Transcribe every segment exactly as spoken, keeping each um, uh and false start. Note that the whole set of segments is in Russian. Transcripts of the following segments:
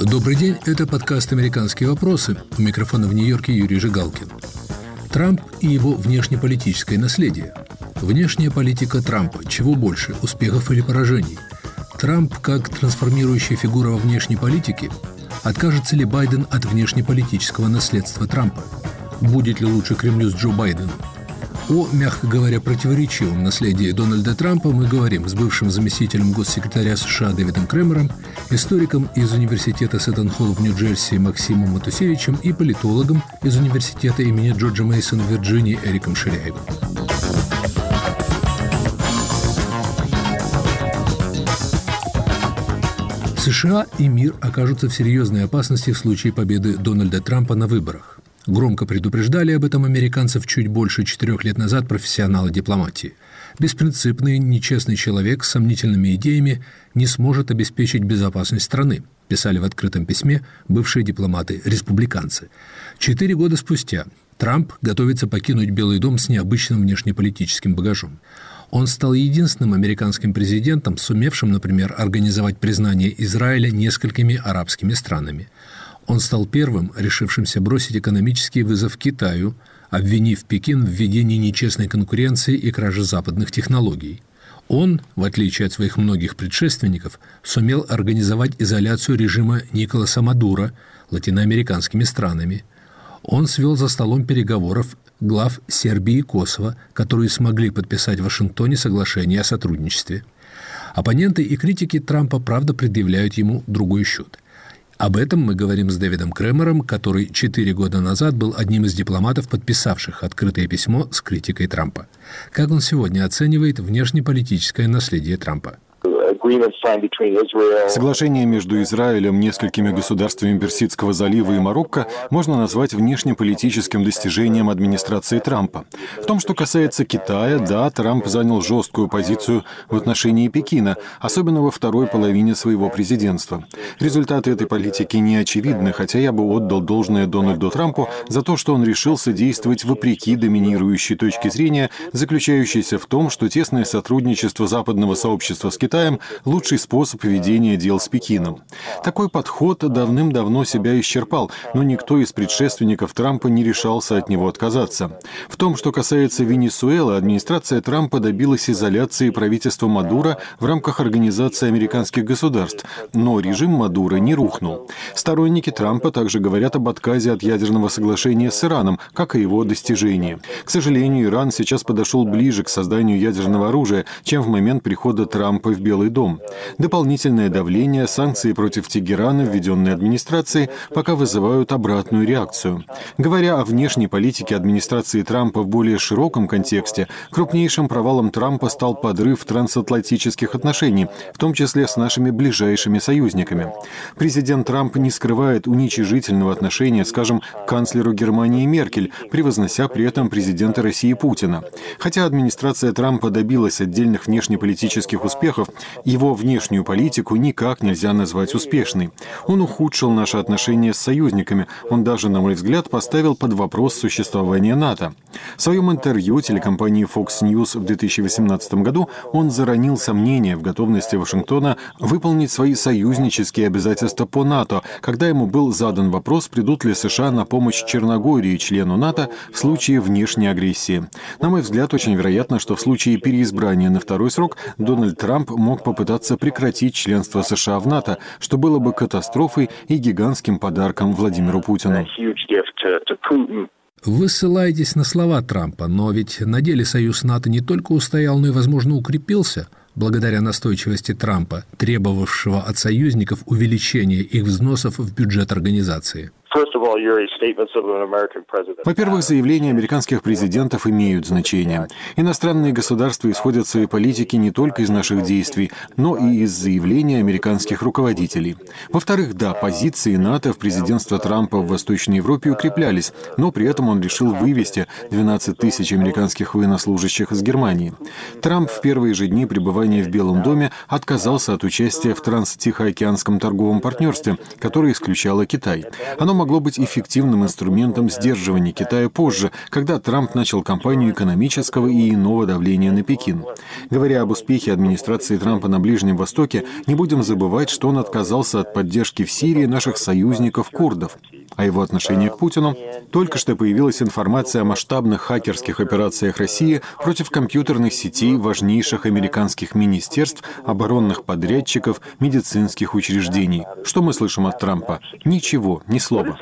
Добрый день, это подкаст «Американские вопросы». У микрофона в Нью-Йорке Юрий Жигалкин. Трамп и его внешнеполитическое наследие. Внешняя политика Трампа. Чего больше, успехов или поражений? Трамп как трансформирующая фигура во внешней политике? Откажется ли Байден от внешнеполитического наследства Трампа? Будет ли лучше Кремлю с Джо Байденом? О, мягко говоря, противоречивом наследии Дональда Трампа мы говорим с бывшим заместителем госсекретаря США Дэвидом Кремером, историком из университета Сеттон-Холл в Нью-Джерси Максимом Матусевичем и политологом из университета имени Джорджа Мейсона в Вирджинии Эриком Ширяевым. США и мир окажутся в серьезной опасности в случае победы Дональда Трампа на выборах. Громко предупреждали об этом американцев чуть больше четырех лет назад профессионалы дипломатии. Беспринципный, нечестный человек с сомнительными идеями не сможет обеспечить безопасность страны, писали в открытом письме бывшие дипломаты-республиканцы. Четыре года спустя Трамп готовится покинуть Белый дом с необычным внешнеполитическим багажом. Он стал единственным американским президентом, сумевшим, например, организовать признание Израиля несколькими арабскими странами. Он стал первым, решившимся бросить экономический вызов Китаю, обвинив Пекин в введении нечестной конкуренции и краже западных технологий. Он, в отличие от своих многих предшественников, сумел организовать изоляцию режима Николаса Мадуро латиноамериканскими странами. Он свел за столом переговоров глав Сербии и Косово, которые смогли подписать в Вашингтоне соглашение о сотрудничестве. Оппоненты и критики Трампа, правда, предъявляют ему другой счет. Об этом мы говорим с Дэвидом Кремером, который четыре года назад был одним из дипломатов, подписавших открытое письмо с критикой Трампа. Как он сегодня оценивает внешнеполитическое наследие Трампа? Соглашение между Израилем, несколькими государствами Персидского залива и Марокко можно назвать внешнеполитическим достижением администрации Трампа. В том, что касается Китая, да, Трамп занял жесткую позицию в отношении Пекина, особенно во второй половине своего президентства. Результаты этой политики не очевидны, хотя я бы отдал должное Дональду Трампу за то, что он решился действовать вопреки доминирующей точке зрения, заключающейся в том, что тесное сотрудничество западного сообщества с Китаем – лучший способ ведения дел с Пекином. Такой подход давным-давно себя исчерпал, но никто из предшественников Трампа не решался от него отказаться. В том, что касается Венесуэлы, администрация Трампа добилась изоляции правительства Мадуро в рамках Организации американских государств, но режим Мадуро не рухнул. Сторонники Трампа также говорят об отказе от ядерного соглашения с Ираном, как и его достижении. К сожалению, Иран сейчас подошел ближе к созданию ядерного оружия, чем в момент прихода Трампа в Белый дом. Дополнительное давление, санкции против Тегерана, введенные администрацией, пока вызывают обратную реакцию. Говоря о внешней политике администрации Трампа в более широком контексте, крупнейшим провалом Трампа стал подрыв трансатлантических отношений, в том числе с нашими ближайшими союзниками. Президент Трамп не скрывает уничижительного отношения, скажем, к канцлеру Германии Меркель, превознося при этом президента России Путина. Хотя администрация Трампа добилась отдельных внешнеполитических успехов, его внешнюю политику никак нельзя назвать успешной. Он ухудшил наши отношения с союзниками. Он даже, на мой взгляд, поставил под вопрос существование НАТО. В своем интервью телекомпании Fox News в две тысячи восемнадцатом году он заронил сомнения в готовности Вашингтона выполнить свои союзнические обязательства по НАТО, когда ему был задан вопрос, придут ли США на помощь Черногории, члену НАТО, в случае внешней агрессии. На мой взгляд, очень вероятно, что в случае переизбрания на второй срок Дональд Трамп мог попытаться прекратить членство США в НАТО, что было бы катастрофой и гигантским подарком Владимиру Путину. Вы ссылаетесь на слова Трампа, но ведь на деле союз НАТО не только устоял, но и, возможно, укрепился, благодаря настойчивости Трампа, требовавшего от союзников увеличения их взносов в бюджет организации. Во-первых, заявления американских президентов имеют значение. Иностранные государства исходят в своей политике не только из наших действий, но и из заявлений американских руководителей. Во-вторых, да, позиции НАТО в президентство Трампа в Восточной Европе укреплялись, но при этом он решил вывести двенадцать тысяч американских военнослужащих из Германии. Трамп в первые же дни пребывания в Белом доме отказался от участия в Транс-Тихоокеанском торговом партнерстве, которое исключало Китай. Оно могло быть эффективным инструментом сдерживания Китая позже, когда Трамп начал кампанию экономического и иного давления на Пекин. Говоря об успехе администрации Трампа на Ближнем Востоке, не будем забывать, что он отказался от поддержки в Сирии наших союзников-курдов. О его отношении к Путину только что появилась информация о масштабных хакерских операциях России против компьютерных сетей важнейших американских министерств, оборонных подрядчиков, медицинских учреждений. Что мы слышим от Трампа? Ничего, ни слова.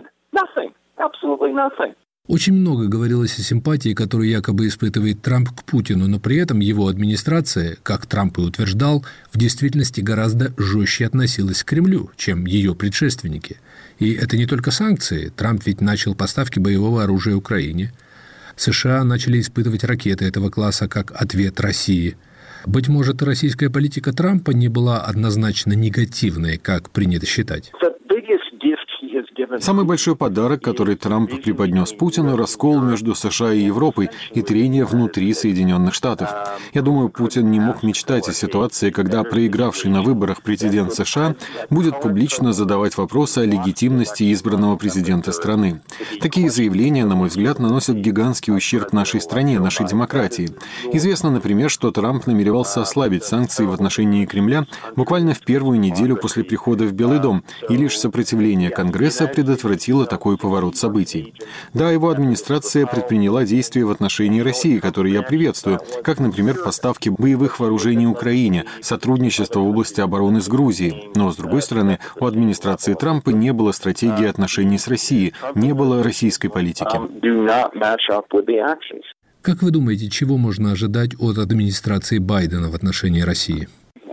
Очень много говорилось о симпатии, которую якобы испытывает Трамп к Путину, но при этом его администрация, как Трамп и утверждал, в действительности гораздо жестче относилась к Кремлю, чем ее предшественники. И это не только санкции. Трамп ведь начал поставки боевого оружия Украине. США начали испытывать ракеты этого класса как ответ России. Быть может, российская политика Трампа не была однозначно негативной, как принято считать. Самый большой подарок, который Трамп преподнес Путину, раскол между США и Европой и трение внутри Соединенных Штатов. Я думаю, Путин не мог мечтать о ситуации, когда проигравший на выборах президент США будет публично задавать вопросы о легитимности избранного президента страны. Такие заявления, на мой взгляд, наносят гигантский ущерб нашей стране, нашей демократии. Известно, например, что Трамп намеревался ослабить санкции в отношении Кремля буквально в первую неделю после прихода в Белый дом, и лишь сопротивление Конгресса предотвратило такой поворот событий. Да, его администрация предприняла действия в отношении России, которые я приветствую, как, например, поставки боевых вооружений Украине, сотрудничество в области обороны с Грузией. Но, с другой стороны, у администрации Трампа не было стратегии отношений с Россией, не было российской политики. Как вы думаете, чего можно ожидать от администрации Байдена в отношении России?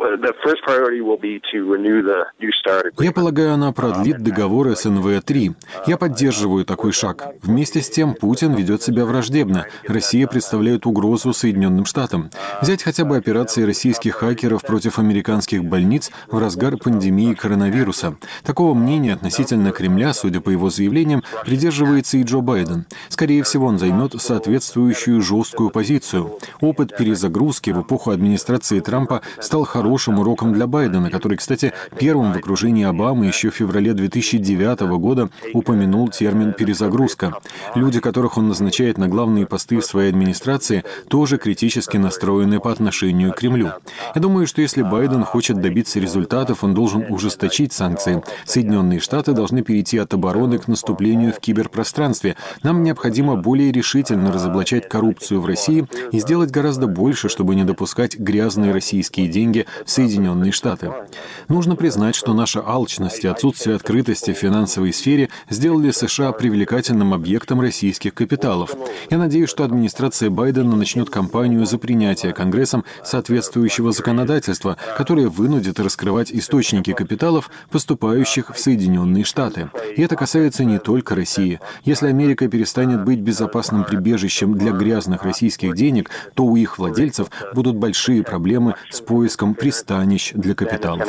Я полагаю, она продлит договор эс эн вэ три. Я поддерживаю такой шаг. Вместе с тем, Путин ведет себя враждебно. Россия представляет угрозу Соединенным Штатам. Взять хотя бы операции российских хакеров против американских больниц в разгар пандемии коронавируса. Такого мнения относительно Кремля, судя по его заявлениям, придерживается и Джо Байден. Скорее всего, он займет соответствующую жесткую позицию. Опыт перезагрузки в эпоху администрации Трампа стал хорошим уроком для Байдена, который, кстати, первым в окружении Обамы еще в феврале две тысячи девятого года упомянул термин «перезагрузка». Люди, которых он назначает на главные посты в своей администрации, тоже критически настроены по отношению к Кремлю. Я думаю, что если Байден хочет добиться результатов, он должен ужесточить санкции. Соединенные Штаты должны перейти от обороны к наступлению в киберпространстве. Нам необходимо более решительно разоблачать коррупцию в России и сделать гораздо больше, чтобы не допускать грязные российские деньги в Соединенные Штаты. Нужно признать, что наша алчность и отсутствие открытости в финансовой сфере сделали США привлекательным объектом российских капиталов. Я надеюсь, что администрация Байдена начнет кампанию за принятие Конгрессом соответствующего законодательства, которое вынудит раскрывать источники капиталов, поступающих в Соединенные Штаты. И это касается не только России. Если Америка перестанет быть безопасным прибежищем для грязных российских денег, то у их владельцев будут большие проблемы с поиском пристанищ для капиталов.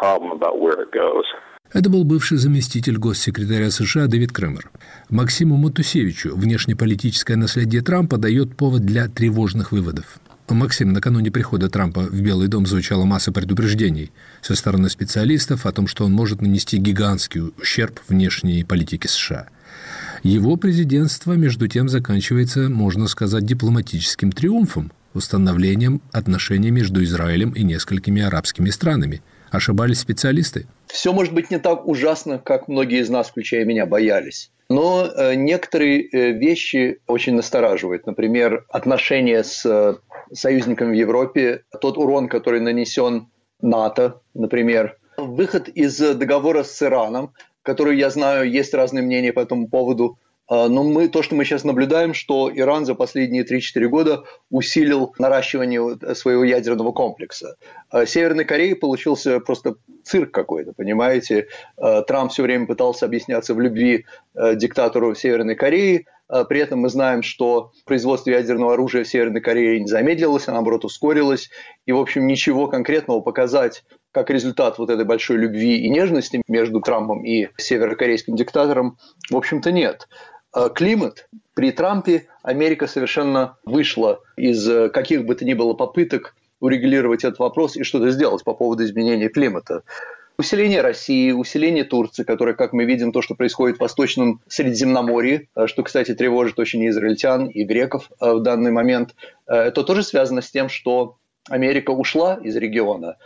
Это был бывший заместитель госсекретаря США Дэвид Кремер. Максиму Матусевичу внешнеполитическое наследие Трампа дает повод для тревожных выводов. Максим, накануне прихода Трампа в Белый дом звучала масса предупреждений со стороны специалистов о том, что он может нанести гигантский ущерб внешней политике США. Его президентство, между тем, заканчивается, можно сказать, дипломатическим триумфом, установлением отношений между Израилем и несколькими арабскими странами. Ошибались специалисты? Все может быть не так ужасно, как многие из нас, включая меня, боялись. Но э, некоторые э, вещи очень настораживают. Например, отношения с э, союзниками в Европе, тот урон, который нанесен НАТО, например. Выход из договора с Ираном, который, я знаю, есть разные мнения по этому поводу. Но мы, то, что мы сейчас наблюдаем, что Иран за последние три-четыре года усилил наращивание своего ядерного комплекса. Северной Корее получился просто цирк какой-то, понимаете. Трамп все время пытался объясняться в любви диктатору Северной Кореи. При этом мы знаем, что производство ядерного оружия в Северной Корее не замедлилось, а наоборот ускорилось. И, в общем, ничего конкретного показать как результат вот этой большой любви и нежности между Трампом и северокорейским диктатором, в общем-то, нет. Климат. При Трампе Америка совершенно вышла из каких бы то ни было попыток урегулировать этот вопрос и что-то сделать по поводу изменения климата. Усиление России, усиление Турции, которое, как мы видим, то, что происходит в Восточном Средиземноморье, что, кстати, тревожит очень и израильтян, и греков в данный момент, это тоже связано с тем, что Америка ушла из региона.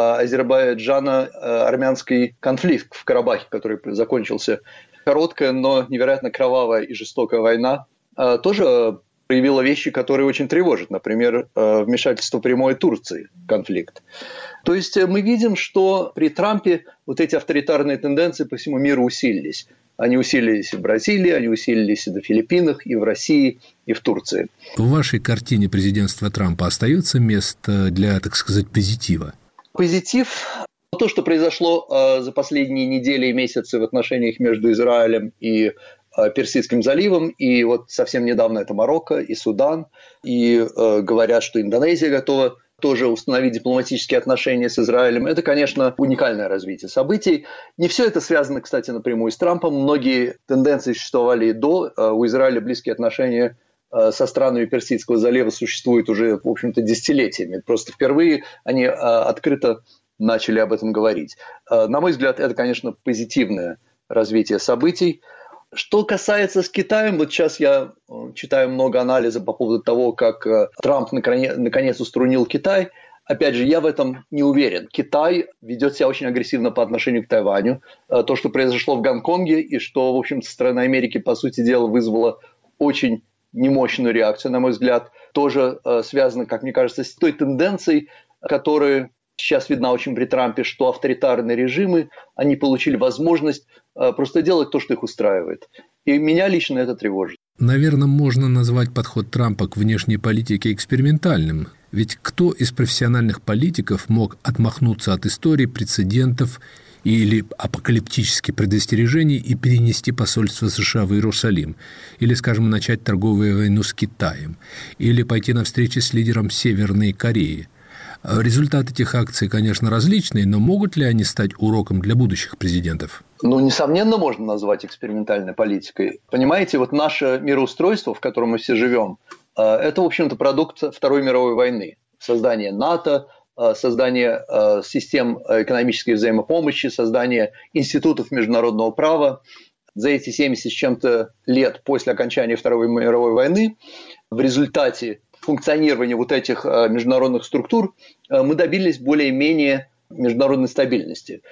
Азербайджано-армянский конфликт в Карабахе, который закончился, короткая, но невероятно кровавая и жестокая война, тоже проявила вещи, которые очень тревожат. Например, вмешательство прямое Турции в конфликт. То есть мы видим, что при Трампе вот эти авторитарные тенденции по всему миру усилились. Они усилились и в Бразилии, они усилились и на Филиппинах, и в России, и в Турции. В вашей картине президентства Трампа остается место для, так сказать, позитива? Позитив. То, что произошло за последние недели и месяцы в отношениях между Израилем и Персидским заливом, и вот совсем недавно это Марокко и Судан, и э, говорят, что Индонезия готова тоже установить дипломатические отношения с Израилем. Это, конечно, уникальное развитие событий. Не все это связано, кстати, напрямую с Трампом. Многие тенденции существовали и до. У Израиля близкие отношения со странами Персидского залива существуют уже, в общем-то, десятилетиями. Просто впервые они открыто начали об этом говорить. На мой взгляд, это, конечно, позитивное развитие событий. Что касается с Китаем, вот сейчас я читаю много анализа по поводу того, как Трамп наконец уструнил Китай. Опять же, я в этом не уверен. Китай ведет себя очень агрессивно по отношению к Тайваню. То, что произошло в Гонконге и что, в общем-то, со стороны Америки, по сути дела, вызвало очень немощную реакцию, на мой взгляд, тоже связано, как мне кажется, с той тенденцией, которая сейчас видна очень при Трампе, что авторитарные режимы, они получили возможность просто делать то, что их устраивает. И меня лично это тревожит. Наверное, можно назвать подход Трампа к внешней политике экспериментальным. Ведь кто из профессиональных политиков мог отмахнуться от истории, прецедентов или апокалиптических предостережений и перенести посольство США в Иерусалим? Или, скажем, начать торговую войну с Китаем? Или пойти на встречи с лидером Северной Кореи? Результаты этих акций, конечно, различные, но могут ли они стать уроком для будущих президентов? Ну, несомненно, можно назвать экспериментальной политикой. Понимаете, вот наше мироустройство, в котором мы все живем, это, в общем-то, продукт Второй мировой войны. Создание НАТО, создание систем экономической взаимопомощи, создание институтов международного права. За эти семьдесят с чем-то лет после окончания Второй мировой войны в результате функционирования вот этих международных структур мы добились более-менее международной стабильности.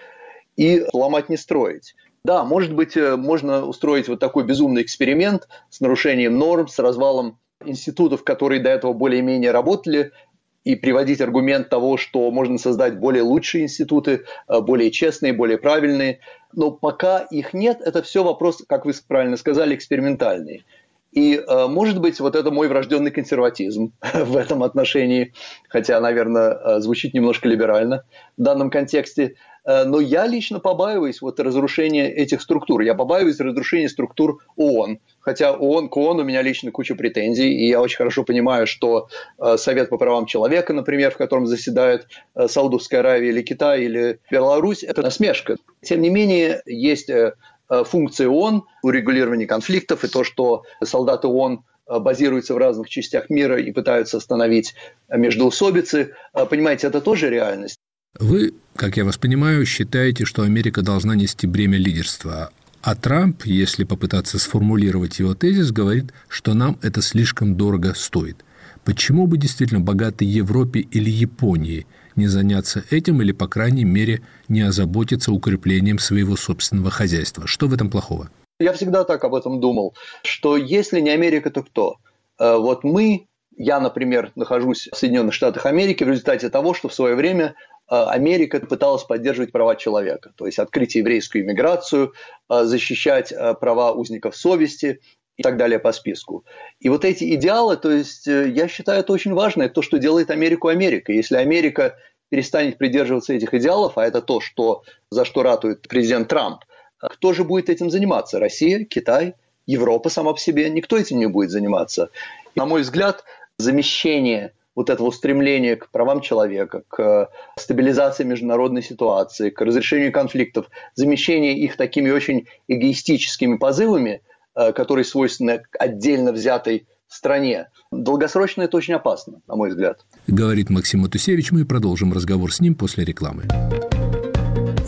И ломать не строить. Да, может быть, можно устроить вот такой безумный эксперимент с нарушением норм, с развалом институтов, которые до этого более-менее работали, и приводить аргумент того, что можно создать более лучшие институты, более честные, более правильные. Но пока их нет, это все вопрос, как вы правильно сказали, экспериментальный. И, может быть, вот это мой врожденный консерватизм в этом отношении, хотя, наверное, звучит немножко либерально в данном контексте. Но я лично побаиваюсь вот разрушения этих структур. Я побаиваюсь разрушения структур ООН. Хотя ООН, к ООН у меня лично куча претензий. И я очень хорошо понимаю, что Совет по правам человека, например, в котором заседает Саудовская Аравия или Китай или Беларусь, это насмешка. Тем не менее, есть функции ООН, урегулирование конфликтов и то, что солдаты ООН базируются в разных частях мира и пытаются остановить междоусобицы. Понимаете, это тоже реальность. Вы, как я вас понимаю, считаете, что Америка должна нести бремя лидерства. А Трамп, если попытаться сформулировать его тезис, говорит, что нам это слишком дорого стоит. Почему бы действительно богатой Европе или Японии не заняться этим или, по крайней мере, не озаботиться укреплением своего собственного хозяйства? Что в этом плохого? Я всегда так об этом думал, что если не Америка, то кто? Вот мы, я, например, нахожусь в Соединенных Штатах Америки в результате того, что в свое время Америка пыталась поддерживать права человека, то есть открыть еврейскую иммиграцию, защищать права узников совести и так далее по списку. И вот эти идеалы, то есть я считаю, это очень важно, это то, что делает Америку Америкой. Если Америка перестанет придерживаться этих идеалов, а это то, что, за что ратует президент Трамп, кто же будет этим заниматься? Россия, Китай, Европа сама по себе? Никто этим не будет заниматься. На мой взгляд, замещение вот этого стремления к правам человека, к стабилизации международной ситуации, к разрешению конфликтов, замещение их такими очень эгоистическими позывами, которые свойственны отдельно взятой стране, долгосрочно это очень опасно, на мой взгляд. Говорит Максим Матусевич. Мы продолжим разговор с ним после рекламы.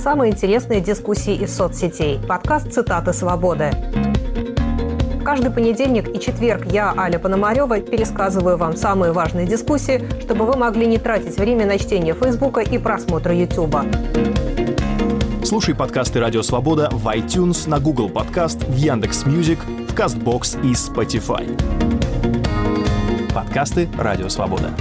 Самые интересные дискуссии из соцсетей. Подкаст «Цитаты свободы». Каждый понедельник и четверг я, Аля Пономарева, пересказываю вам самые важные дискуссии, чтобы вы могли не тратить время на чтение Фейсбука и просмотр Ютуба. Слушай подкасты «Радио Свобода» в iTunes, на Google Подкаст, в Яндекс.Мьюзик, в Кастбокс и Spotify. Подкасты «Радио Свобода».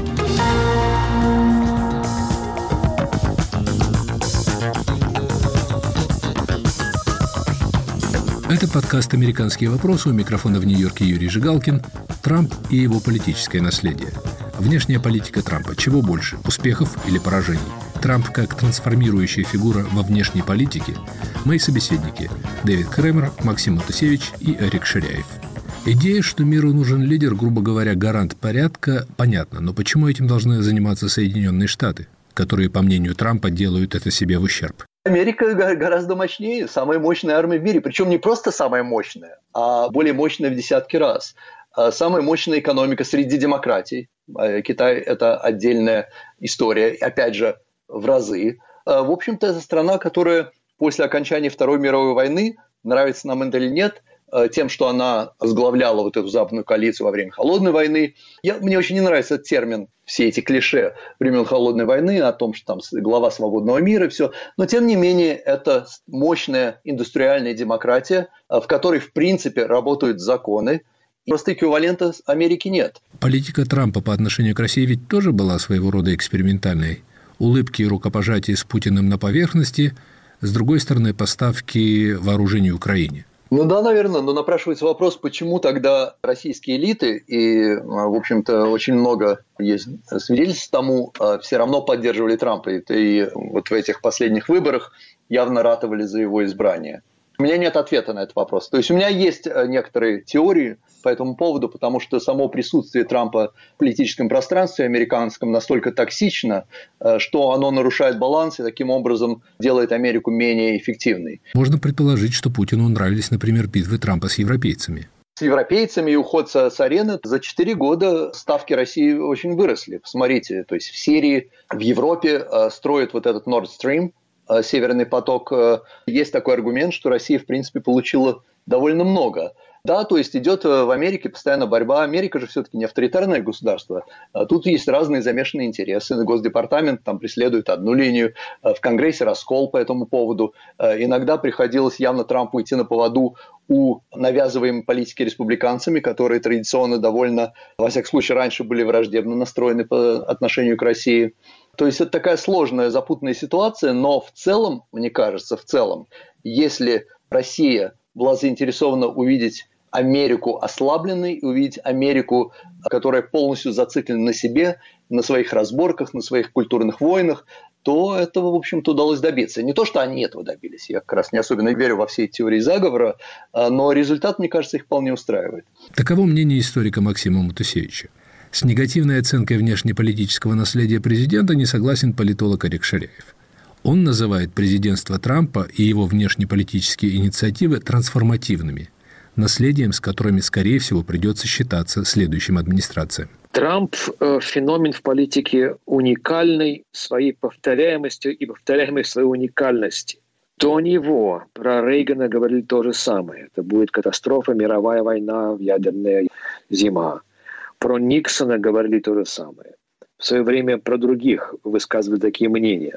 Это подкаст «Американские вопросы». У микрофона в Нью-Йорке Юрий Жигалкин. Трамп и его политическое наследие. Внешняя политика Трампа. Чего больше, успехов или поражений? Трамп как трансформирующая фигура во внешней политике. Мои собеседники – Дэвид Кремер, Максим Матусевич и Эрик Ширяев. Идея, что миру нужен лидер, грубо говоря, гарант порядка, понятна. Но почему этим должны заниматься Соединенные Штаты, которые, по мнению Трампа, делают это себе в ущерб? Америка гораздо мощнее, самая мощная армия в мире. Причем не просто самая мощная, а более мощная в десятки раз. Самая мощная экономика среди демократий. Китай – это отдельная история, опять же, в разы. В общем-то, это страна, которая после окончания Второй мировой войны, нравится нам это или нет, тем, что она возглавляла вот эту западную коалицию во время Холодной войны. Я, мне очень не нравится этот термин, все эти клише времен Холодной войны о том, что там глава свободного мира и все. Но, тем не менее, это мощная индустриальная демократия, в которой, в принципе, работают законы. Просто эквивалента Америки нет. Политика Трампа по отношению к России ведь тоже была своего рода экспериментальной. Улыбки и рукопожатия с Путиным на поверхности, с другой стороны, поставки вооружений Украине. Ну да, наверное, но напрашивается вопрос, почему тогда российские элиты, и, в общем-то, очень много есть свидетельств тому, все равно поддерживали Трампа, и вот в этих последних выборах явно ратовали за его избрание. У меня нет ответа на этот вопрос. То есть у меня есть некоторые теории по этому поводу, потому что само присутствие Трампа в политическом пространстве американском настолько токсично, что оно нарушает баланс и таким образом делает Америку менее эффективной. Можно предположить, что Путину нравились, например, битвы Трампа с европейцами. С европейцами и уход с арены за четыре года ставки России очень выросли. Посмотрите, то есть в Сирии, в Европе строят вот этот Nord Stream, Северный поток. Есть такой аргумент, что Россия, в принципе, получила довольно много. Да, то есть идет в Америке постоянно борьба. Америка же все-таки не авторитарное государство. Тут есть разные замешанные интересы. Госдепартамент там преследует одну линию, в Конгрессе раскол по этому поводу. Иногда приходилось явно Трампу идти на поводу у навязываемой политики республиканцами, которые традиционно довольно, во всяком случае, раньше были враждебно настроены по отношению к России. То есть это такая сложная, запутанная ситуация, но в целом, мне кажется, в целом, если Россия была заинтересована увидеть Америку ослабленной, увидеть Америку, которая полностью зациклена на себе, на своих разборках, на своих культурных войнах, то этого, в общем-то, удалось добиться. Не то, что они этого добились, я как раз не особенно верю во все эти теории заговора, но результат, мне кажется, их вполне устраивает. Таково мнение историка Максима Матусевича. С негативной оценкой внешнеполитического наследия президента не согласен политолог Эрик Ширяев. Он называет президентство Трампа и его внешнеполитические инициативы трансформативными, наследием, с которыми, скорее всего, придется считаться следующим администрациям. Трамп э, – феномен в политике уникальный своей повторяемостью и повторяемой своей уникальности. До него про Рейгана говорили то же самое. Это будет катастрофа, мировая война, ядерная зима. Про Никсона говорили то же самое. В свое время про других высказывали такие мнения.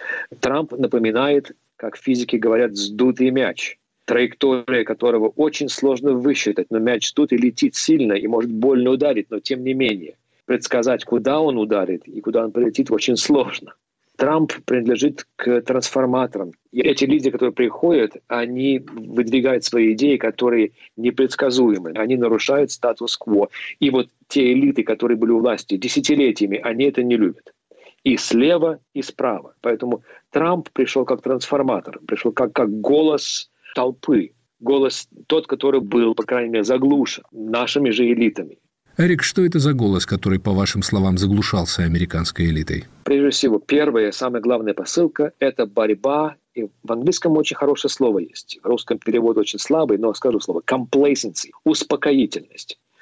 Трамп напоминает, как физики говорят, сдутый мяч, траектория которого очень сложно высчитать, но мяч тут и летит сильно, и может больно ударить, но тем не менее. Предсказать, куда он ударит и куда он полетит, очень сложно. Трамп принадлежит к трансформаторам. И эти лидеры, которые приходят, они выдвигают свои идеи, которые непредсказуемы. Они нарушают статус-кво. И вот те элиты, которые были у власти десятилетиями, они это не любят. И слева, и справа. Поэтому Трамп пришел как трансформатор, пришел как, как голос толпы. Голос тот, который был, по крайней мере, заглушен нашими же элитами. Эрик, что это за голос, который, по вашим словам, заглушался американской элитой? Прежде всего, первая, самая главная посылка – это борьба. И в английском очень хорошее слово есть. В русском перевод очень слабый, но скажу слово – complacency, успокоительность.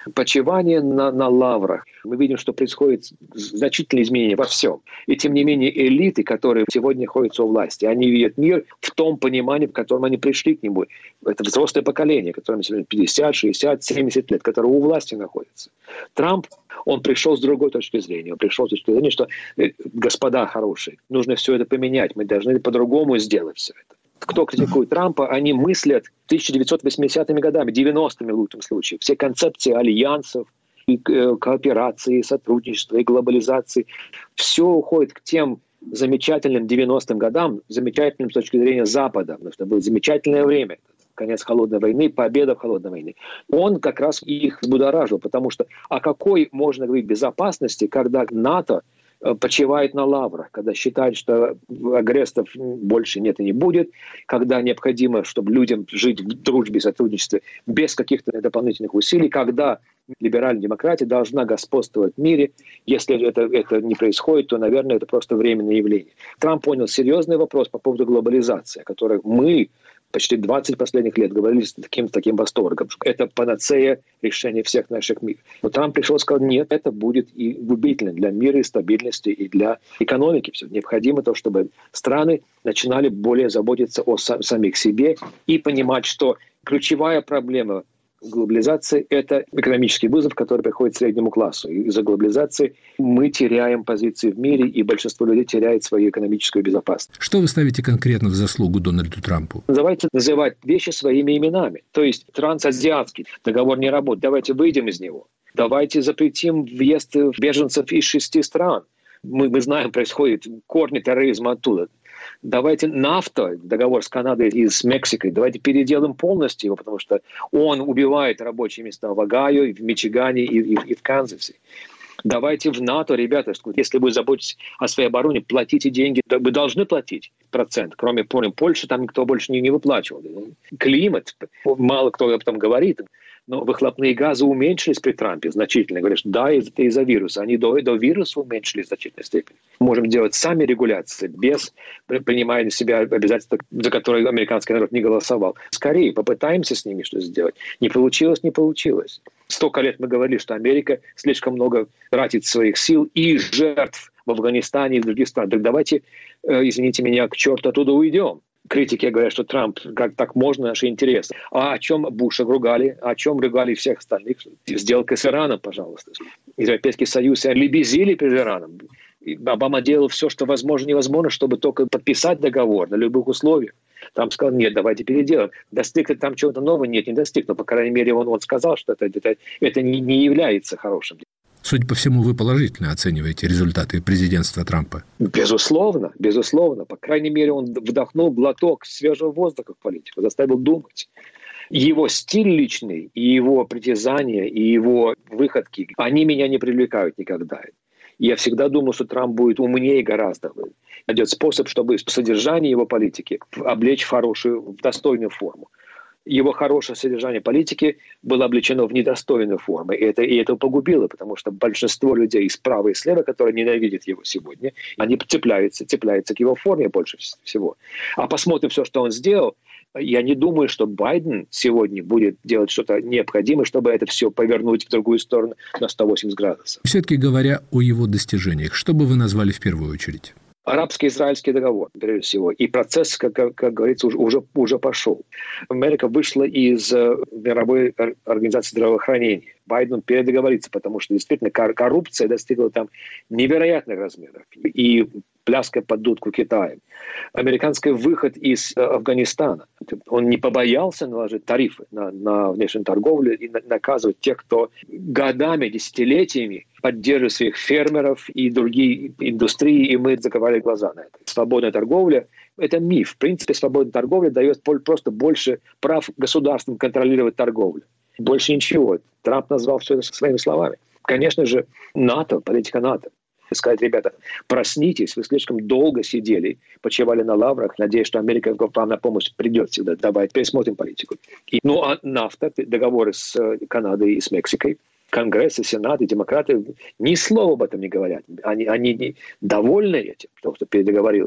Почивание на, на лаврах. Мы видим, что происходит значительные изменения во всем. И тем не менее элиты, которые сегодня находятся у власти, они видят мир в том понимании, в котором они пришли к нему. Это взрослое поколение, которым сегодня пятьдесят, шестьдесят, семьдесят лет, которое у власти находится. Трамп, он пришел с другой точки зрения. Он пришел с точки зрения, что, господа хорошие, нужно все это поменять. Мы должны по-другому сделать все это. Кто критикует Трампа, они мыслят тысяча девятьсот восьмидесятыми годами, девяностыми в лучшем случае. Все концепции альянсов, и кооперации, и сотрудничества, и глобализации. Все уходит к тем замечательным девяностым годам, замечательным с точки зрения Запада, потому что было замечательное время. Конец холодной войны, победа в холодной войне. Он как раз их взбудоражил, потому что о какой можно говорить безопасности, когда НАТО почивает на лаврах, когда считает, что агрессоров больше нет и не будет, когда необходимо, чтобы людям жить в дружбе и сотрудничестве без каких-то дополнительных усилий, когда либеральная демократия должна господствовать в мире. Если это, это не происходит, то, наверное, это просто временное явление. Трамп понял серьезный вопрос по поводу глобализации, о которой мы почти двадцать последних лет говорили с таким, таким восторгом. Это панацея решения всех наших мир. Но Трамп пришел и сказал, нет, это будет и губительно для мира и стабильности, и для экономики. Все. Необходимо то, чтобы страны начинали более заботиться о сам, самих себе и понимать, что ключевая проблема глобализации – это экономический вызов, который приходит среднему классу. И из-за глобализации мы теряем позиции в мире, и большинство людей теряет свою экономическую безопасность. Что вы ставите конкретно в заслугу Дональду Трампу? Давайте называть вещи своими именами. То есть трансазиатский договор не работает. Давайте выйдем из него. Давайте запретим въезд беженцев из шести стран. Мы, мы знаем, происходит корни терроризма оттуда. Давайте нафта, договор с Канадой и с Мексикой, давайте переделаем полностью его, потому что он убивает рабочие места в Огайо, в Мичигане и, и, и в Канзасе. Давайте в НАТО, ребята, если вы заботитесь о своей обороне, платите деньги. Вы должны платить процент. Кроме Польши, там никто больше не, не выплачивал. Климат, мало кто об этом говорит. Но выхлопные газы уменьшились при Трампе значительно. Говорят, что да, это из-за вируса. Они до, до вируса уменьшились в значительной степени. Можем делать сами регуляции, без принимая на себя обязательства, за которые американский народ не голосовал. Скорее, попытаемся с ними что-то сделать. Не получилось, не получилось. Столько лет мы говорили, что Америка слишком много тратит своих сил и жертв в Афганистане и в других странах. Так давайте, извините меня, к черту оттуда уйдем. Критики говорят, что Трамп, как так можно, наши интересы. А о чем Буша ругали? О чем ругали всех остальных? Сделка с Ираном, пожалуйста. Европейский Союз лебезили перед Ираном. Обама делал все, что возможно и невозможно, чтобы только подписать договор на любых условиях. Трамп сказал, нет, давайте переделаем. Достиг ли там чего-то нового? Нет, не достиг. Но, по крайней мере, он, он сказал, что это, это, это не, не является хорошим. Судя по всему, вы положительно оцениваете результаты президентства Трампа? Безусловно, безусловно. По крайней мере, он вдохнул глоток свежего воздуха в политику, заставил думать. Его стиль личный, и его притязания, и его выходки, они меня не привлекают никогда. Я всегда думал, что Трамп будет умнее гораздо. Найдет способ, чтобы содержание его политики облечь в хорошую, в достойную форму. Его хорошее содержание политики было облечено в недостойную форму. И это, и это погубило, потому что большинство людей справа и слева, которые ненавидят его сегодня, они цепляются, цепляются к его форме больше всего. А посмотрим все, что он сделал. Я не думаю, что Байден сегодня будет делать что-то необходимое, чтобы это все повернуть в другую сторону на сто восемьдесят градусов. Все-таки говоря о его достижениях, что бы вы назвали в первую очередь? Арабско-израильский договор, прежде всего. И процесс, как, как говорится, уже, уже, уже пошел. Америка вышла из мировой организации здравоохранения. Байден передоговорится, потому что действительно коррупция достигла там невероятных размеров. И пляска под дудку Китая. Американский выход из Афганистана. Он не побоялся наложить тарифы на, на внешнюю торговлю и на, наказывать тех, кто годами, десятилетиями поддерживает своих фермеров и другие индустрии, и мы закрывали глаза на это. Свободная торговля – это миф. В принципе, свободная торговля дает просто больше прав государствам контролировать торговлю. Больше ничего. Трамп назвал все это своими словами. Конечно же, НАТО, политика НАТО. Сказать, ребята, проснитесь, вы слишком долго сидели, почивали на лаврах, надеюсь, что Америка вам на помощь придет сюда. Давайте пересмотрим политику. И, ну, а нафта, договоры с Канадой и с Мексикой, Конгресс и Сенат, и демократы ни слова об этом не говорят. Они, они довольны этим, потому что передоговорились.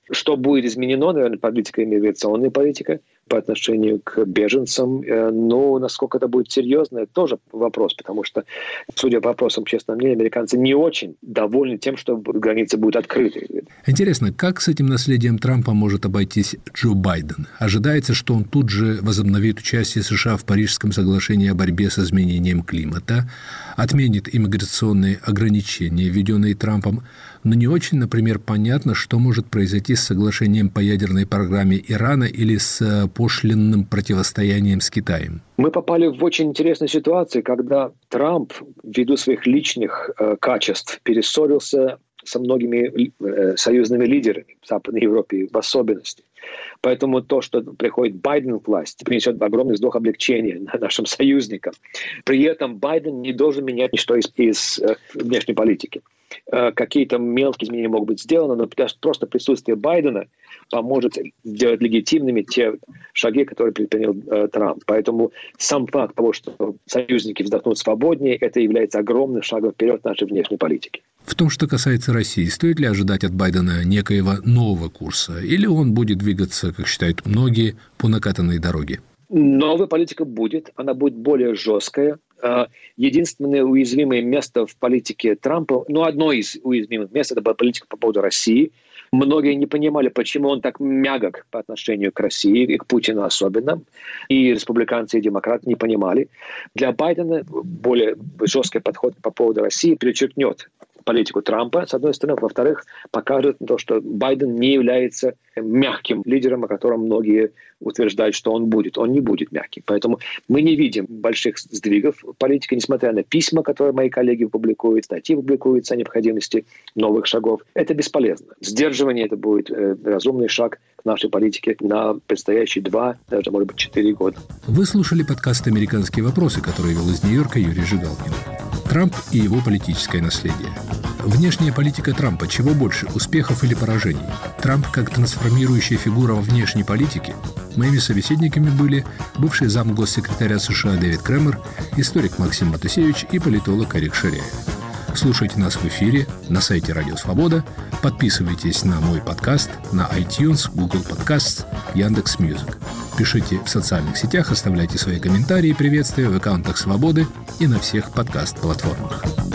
Что будет изменено, наверное, политика, иммиграционная политика по отношению к беженцам. Но насколько это будет серьезно, это тоже вопрос, потому что, судя по вопросам, честно мне, американцы не очень довольны тем, что границы будут открыты. Интересно, как с этим наследием Трампа может обойтись Джо Байден? Ожидается, что он тут же возобновит участие США в Парижском соглашении о борьбе с изменением климата, отменит иммиграционные ограничения, введенные Трампом, но не очень, например, понятно, что может произойти с соглашением по ядерной программе Ирана или с пошлинным противостоянием с Китаем. Мы попали в очень интересную ситуацию, когда Трамп, ввиду своих личных э, качеств, перессорился со многими э, союзными лидерами в Западной Европе в особенности. Поэтому то, что приходит Байден к власти, принесет огромный вздох облегчения нашим союзникам. При этом Байден не должен менять ничто из, из э, внешней политики. Э, какие-то мелкие изменения могут быть сделаны, но просто присутствие Байдена поможет сделать легитимными те шаги, которые предпринял э, Трамп. Поэтому сам факт того, что союзники вздохнут свободнее, это является огромным шагом вперед нашей внешней политики. В том, что касается России, стоит ли ожидать от Байдена некоего нового курса? Или он будет двигаться, как считают многие, по накатанной дороге? Новая политика будет, она будет более жесткая. Единственное уязвимое место в политике Трампа, ну, одно из уязвимых мест, это была политика по поводу России. Многие не понимали, почему он так мягок по отношению к России, и к Путину особенно. И республиканцы, и демократы не понимали. Для Байдена более жесткий подход по поводу России перечеркнет политику Трампа, с одной стороны. Во-вторых, покажет то, что Байден не является мягким лидером, о котором многие утверждают, что он будет. Он не будет мягким. Поэтому мы не видим больших сдвигов в политике, несмотря на письма, которые мои коллеги публикуют, статьи публикуются о необходимости новых шагов. Это бесполезно. Сдерживание – это будет э, разумный шаг к нашей политике на предстоящие два, даже, может быть, четыре года. Вы слушали подкаст «Американские вопросы», который вел из Нью-Йорка Юрий Жигалкин. Трамп и его политическое наследие. Внешняя политика Трампа – чего больше, успехов или поражений? Трамп как трансформирующая фигура во внешней политике? Моими собеседниками были бывший зам госсекретаря США Дэвид Кремер, историк Максим Матусевич и политолог Арик Шаряев. Слушайте нас в эфире на сайте Радио Свобода, подписывайтесь на мой подкаст на iTunes, Google Podcasts, Яндекс.Мьюзик. Пишите в социальных сетях, оставляйте свои комментарии и приветствия в аккаунтах Свободы и на всех подкаст-платформах.